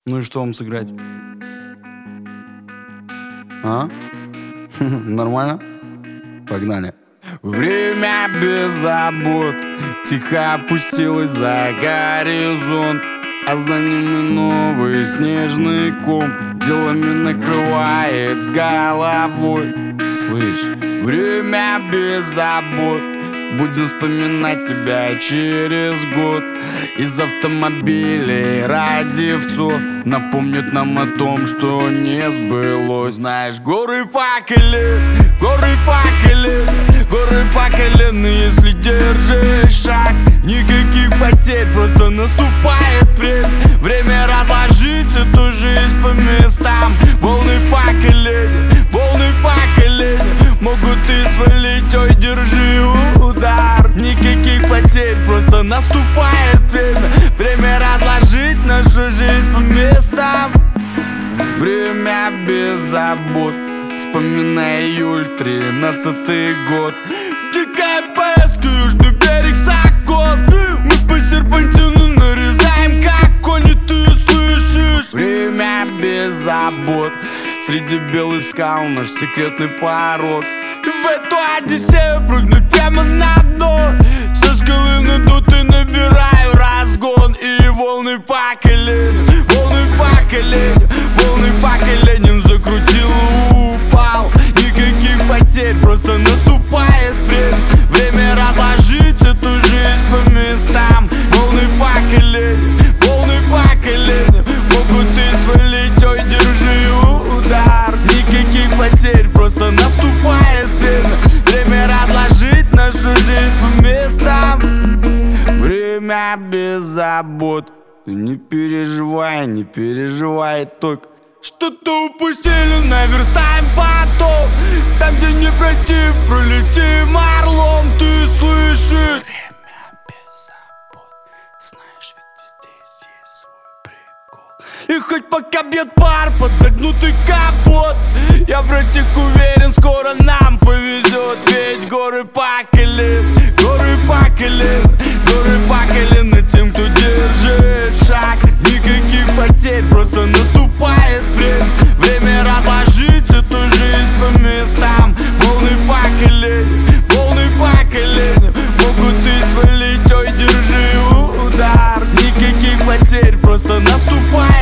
Ну и что вам сыграть? А? Нормально? Погнали. Время без забот тихо опустилось за горизонт, а за ними новый снежный ком делами накрывает с головой. Слышь, время без забот, будем вспоминать тебя через год. Из автомобилей радиовцов напомнят нам о том, что не сбылось. Знаешь, горы по колен, горы по колен, если держишь шаг, никаких потерь, просто наступает время разложить эту жизнь по местам. Волны по колен, могут и свалить, ой, держи удар. Никаких потерь, просто наступает время разложить нашу жизнь по местам. Время без забот, вспоминай июль, 13-й год. Дикая поездка, южный берег, закон. Мы по серпантину нарезаем, как кони, ты слышишь? Время без забот, среди белых скал наш секретный порог. В эту Одиссею прыгнуть прямо на дно. Со скалы надуты набираю разгон. И волны по коленям, закрутил, упал. Никаких потерь, просто наступает время разложить эту жизнь по местам. Волны по коленям, могут и свалить, ой, держи удар. Никаких потерь, просто наступает время разложить нашу жизнь по местам. Время без забот, не переживай только. Что-то упустили, наверстаем потом. Там, где не пройти, пролетим орлом, ты слышишь? Время без забот, знаешь, ведь здесь есть свой прикол. И хоть пока бьет пар под загнутый капот, я, братик, уверен, скоро нам повезет. Ведь горы по колен, тем, кто держит шаг. Никаких потерь, просто наступает время разложить эту жизнь по местам. Волны по колен, могут и свалить, ой, держи удар. Никаких потерь, просто наступает